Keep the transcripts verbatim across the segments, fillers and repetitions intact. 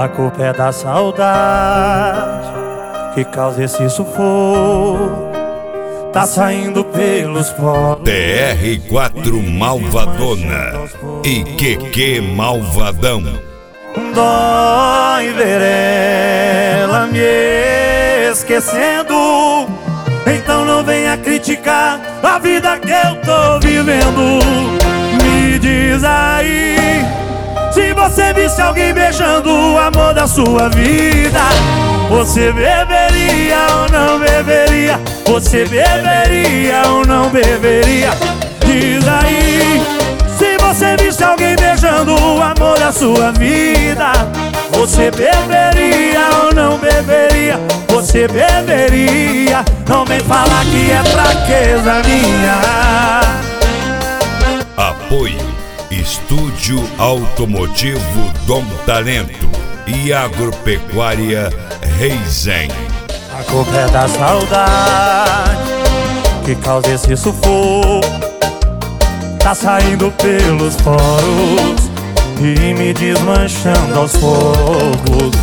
A culpa é da saudade que causa esse sufoco. Tá saindo pelos poros. T R quatro Malvadona e Q Q Malvadão. Dói ver ela me esquecendo. Então não venha criticar a vida que eu tô vivendo. Me diz aí, se você visse alguém beijando o amor da sua vida, você beberia ou não beberia? Você beberia ou não beberia? Diz aí, se você visse alguém beijando o amor da sua vida, você beberia ou não beberia? Você beberia? Não vem falar que é fraqueza minha. Apoio Estúdio Automotivo Dom Talento e Agropecuária Reizen. A culpa é da saudade que causa esse sufoco. Tá saindo pelos poros e me desmanchando aos poucos.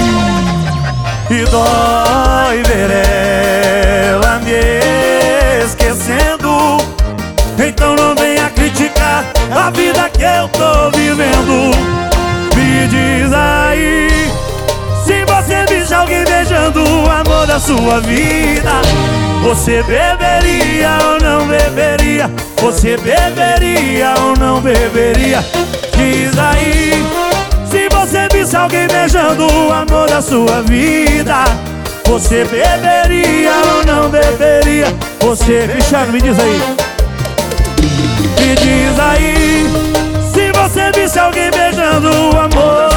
E dói ver ela me esquecendo. Então não venha criticar a vida que eu tô vivendo. Me diz aí, se você visse alguém beijando o amor da sua vida, você beberia ou não beberia? Você beberia ou não beberia? Diz aí, se você visse alguém beijando o amor da sua vida, você beberia ou não beberia? Você, Cristiano, me diz aí. Me diz aí, se você visse alguém beijando o amor,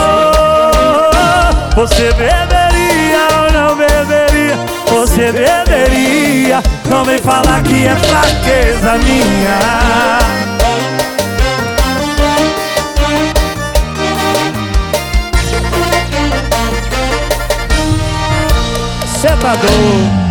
você beberia ou não beberia? Você beberia? Não vem falar que é fraqueza minha. Cê tá doido?